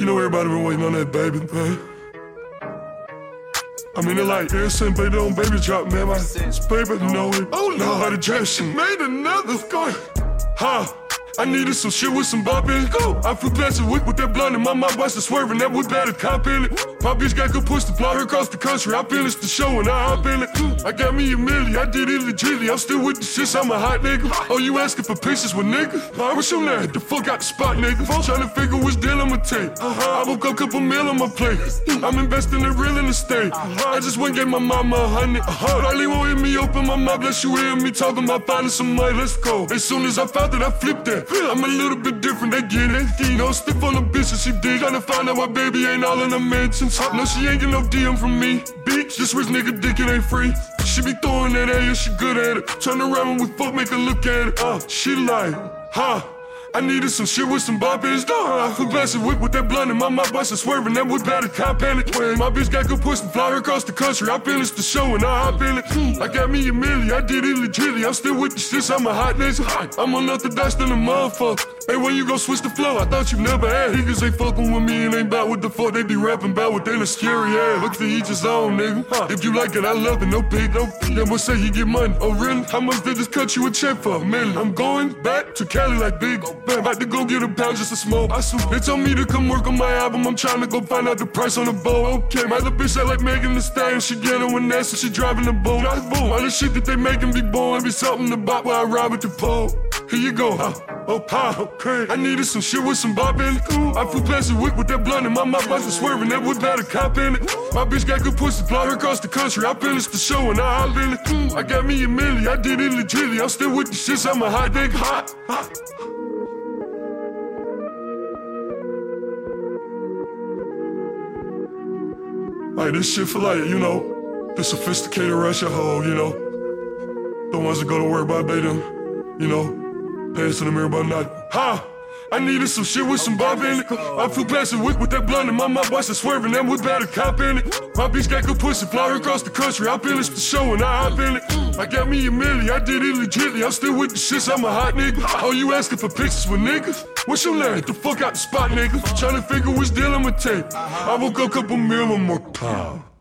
You know everybody been waiting on that baby, man. I mean, it like ever since baby on baby drop, man. My baby know it. Oh Lord, how the dress she made another score. Huh? I needed some shit with some bop in it. Go. I flew past the wick with that blunt in my mouth, watched her swerving. That wood bad a cop in it. My bitch got good push to fly her across the country. I finished the show and I hop in it. I got me a milli, I did it legitly. I'm still with the shits, I'm a hot nigga. Oh, you asking for pictures with niggas? I was your name, the fuck out the spot, nigga. Tryna figure which deal I'ma take. I woke up, couple meal on my plate. I'm investing in real estate. I just went and gave my mama 100. Probably won't hear me open my mouth, bless you hear me talking about finding some money. Let's go. As soon as I found it, I flipped that. I'm a little bit different, they get it. You know, stiff on the bitch and she dig. Tryna find out why baby ain't all in the mentions. No, she ain't get no DM from me. Bitch, this rich nigga dick, it ain't free. She be throwing that at you, she good at it. Turn around when we fuck, make her look at it. She like, huh? I needed some shit with some bop in his door. I flew past the whip with that blunt in my mouth, bustin' swerving. That was bad, a cop panic. My bitch got good push and fly her across the country. I finished the show and I hop in it. I got me a milli, I did it legitly. I'm still with the shits, I'm a hot nigga. I'm unorthodox than a motherfucker. Hey, when you gon' switch the flow? I thought you never had. Niggas ain't fucking with me and ain't bout what the fuck they be rapping about what they look scary ass. Look to each his own, nigga. If you like it, I love it. No big, no fee. Then we'll say you get money. Oh, really? How much did this cut you a check for? Man, I'm going back to Cali like Big Ben. About to go get a pound just to smoke. They told me to come work on my album. I'm trying to go find out the price on the boat. Okay, my little bitch act like Megan Thee Stallion. She get her when that's when she driving the boat. All the shit that they making be born. Be something about where I ride with the pole. Here you go, okay. I needed some shit with some bop in it. I flew past the wick with that blunt in my mouth, bustin' swerving. That wood bad a cop in it. My bitch got good push to fly her across the country. I finished the show and I hop in it. I got me a milli, I did it legitly. I'm still with the shits, I'm a hot nigga. Hot. Like this shit for like, you know, the sophisticated Russia hoe, you know. The ones that go to work by they them, you know. Pass to the mirror about nothing. Ha! I needed some shit with some bop in it. I flew past the wick with that blunt in my mouth, watched her swerving. That was bad a cop in it. My bitch got good push and fly her across the country. I finished the show and I hop in it. I got me a milli, I did it legitly. I'm still with the shits, I'm a hot nigga. Oh, you asking for pictures with niggas? What's your name? The fuck out the spot, nigga. Tryna figure which deal I'ma take. I woke up, couple meal, one more time.